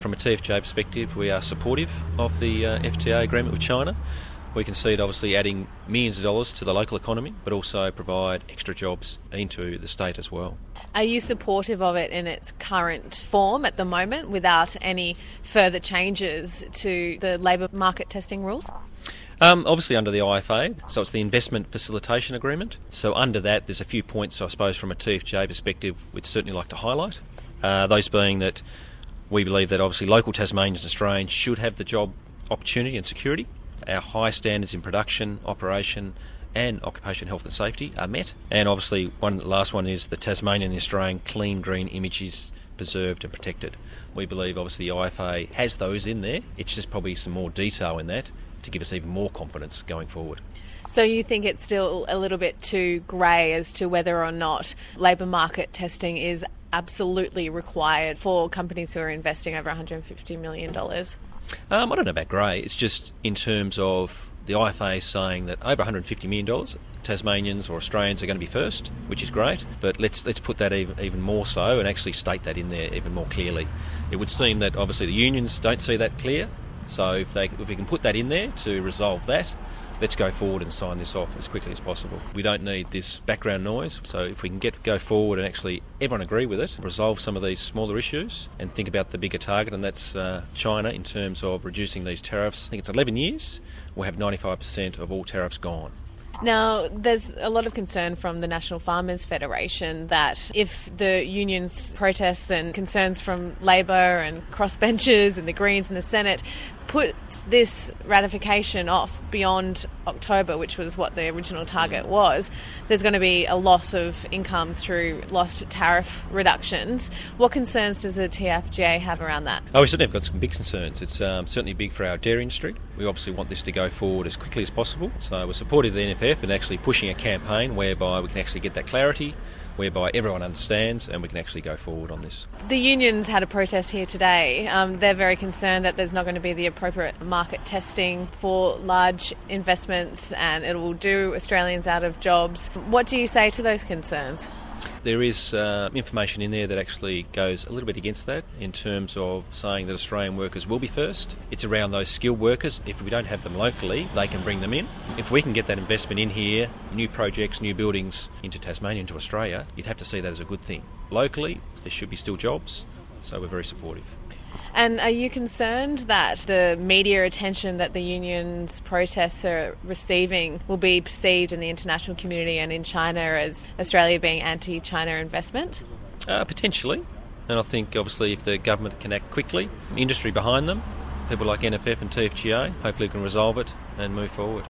From a TFJ perspective, we are supportive of the FTA agreement with China. We can see it obviously adding millions of dollars to the local economy, but also provide extra jobs into the state as well. Are you supportive of it in its current form at the moment without any further changes to the labour market testing rules? Obviously under the IFA, so it's the Investment Facilitation Agreement. So under that, there's a few points, I suppose, from a TFJ perspective we'd certainly like to highlight. Those being that we believe that obviously local Tasmanians and Australians should have the job opportunity and security. Our high standards in production, operation and occupation health and safety are met. And obviously the last one is the Tasmanian and the Australian clean green image is preserved and protected. We believe obviously the IFA has those in there. It's just probably some more detail in that to give us even more confidence going forward. So you think it's still a little bit too grey as to whether or not labour market testing is absolutely required for companies who are investing over $150 million? I don't know about grey. It's just in terms of the IFA saying that over $150 million, Tasmanians or Australians are going to be first, which is great. But let's put that even more so and actually state that in there even more clearly. It would seem that obviously the unions don't see that clear. So if we can put that in there to resolve that, let's go forward and sign this off as quickly as possible. We don't need this background noise, so if we can go forward and actually everyone agree with it, resolve some of these smaller issues and think about the bigger target, and that's China in terms of reducing these tariffs. I think it's 11 years, we'll have 95% of all tariffs gone. Now, there's a lot of concern from the National Farmers Federation that if the unions' protests and concerns from Labor and crossbenchers and the Greens and the Senate puts this ratification off beyond October, which was what the original target was, there's going to be a loss of income through lost tariff reductions. What concerns does the TFJ have around that? We certainly have got some big concerns. It's certainly big for our dairy industry. We obviously want this to go forward as quickly as possible. So we're supportive of the NFF and actually pushing a campaign whereby we can actually get that clarity, whereby everyone understands and we can actually go forward on this. The unions had a protest here today. They're very concerned that there's not going to be the appropriate market testing for large investments and it will do Australians out of jobs. What do you say to those concerns? There is information in there that actually goes a little bit against that in terms of saying that Australian workers will be first. It's around those skilled workers. If we don't have them locally, they can bring them in. If we can get that investment in here, new projects, new buildings into Tasmania, into Australia, you'd have to see that as a good thing. Locally, there should be still jobs, so we're very supportive. And are you concerned that the media attention that the union's protests are receiving will be perceived in the international community and in China as Australia being anti-China investment? Potentially. And I think obviously if the government can act quickly, industry behind them, people like NFF and TFGA, hopefully can resolve it and move forward.